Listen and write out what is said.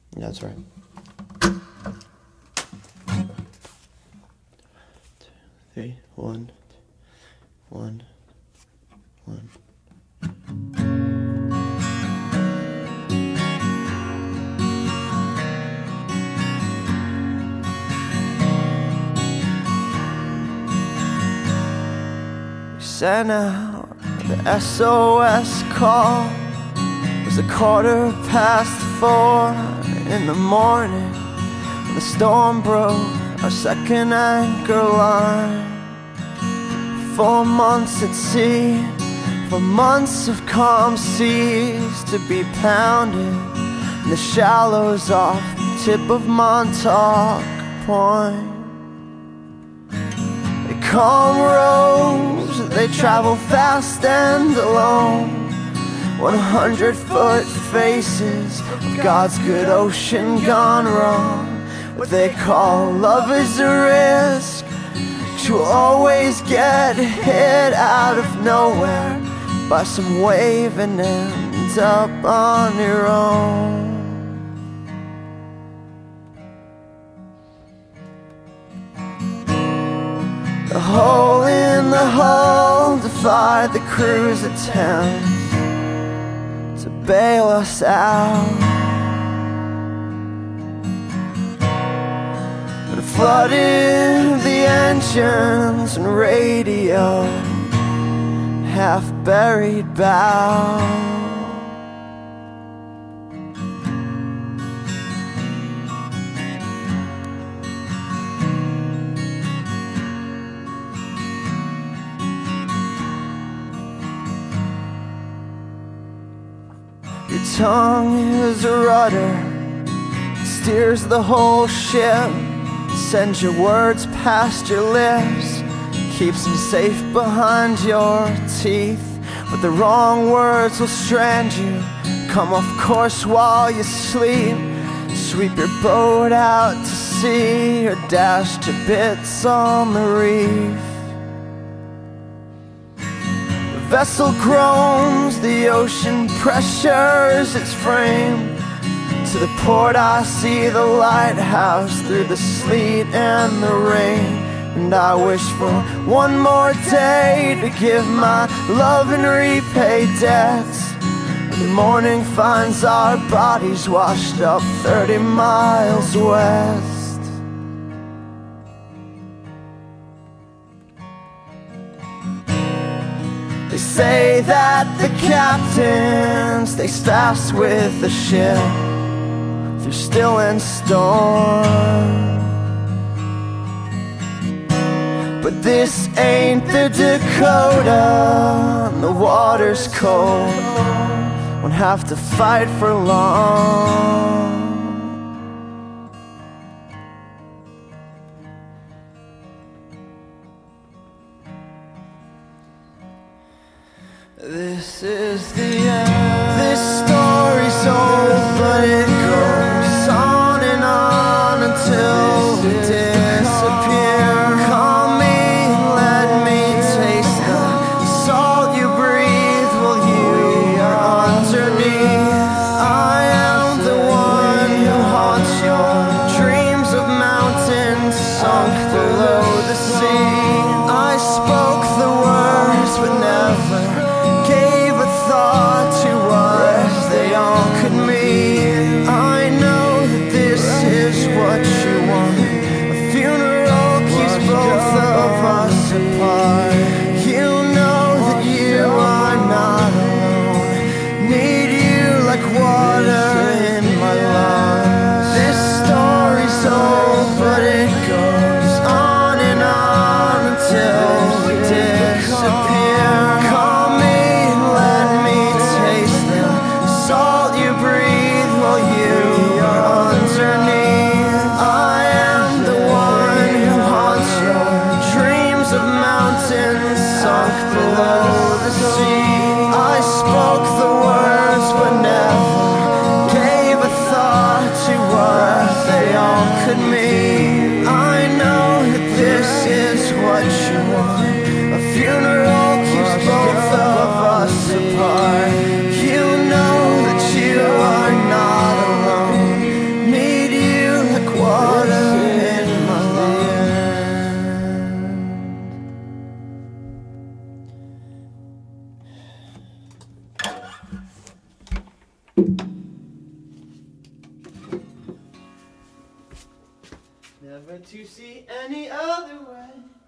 Yeah, that's right. 2, 3, 1, 1, 1. We sent out the SOS call. It was 4:15 in the morning when the storm broke our second anchor line. 4 months at sea, 4 months of calm seas to be pounded in the shallows off the tip of Montauk Point. They calm roads, they travel fast and alone. 100-foot faces of God's good ocean gone wrong. What they call love is a risk. You'll always get hit out of nowhere by some wave and end up on your own. The hole in the hull defied the crew's attempts to bail us out. And flooded the engines and radio, half-buried bow. Your tongue is a rudder, steers the whole ship, sends your words past your lips, keeps them safe behind your teeth. But the wrong words will strand you, come off course while you sleep, sweep your boat out to sea, or dash to bits on the reef. The vessel groans, the ocean pressures its frame. To the port I see the lighthouse through the sleet and the rain. And I wish for one more day to give my love and repay debts. The morning finds our bodies washed up 30 miles west. They say that the captain stays fast with the ship through still and storm. But this ain't the Dakota, and the water's cold, won't have to fight for long. This is the end. This story's old, but it goes on and on until we disappear. Call me, let me taste the salt you breathe while you are underneath. I am the one never to see any other way.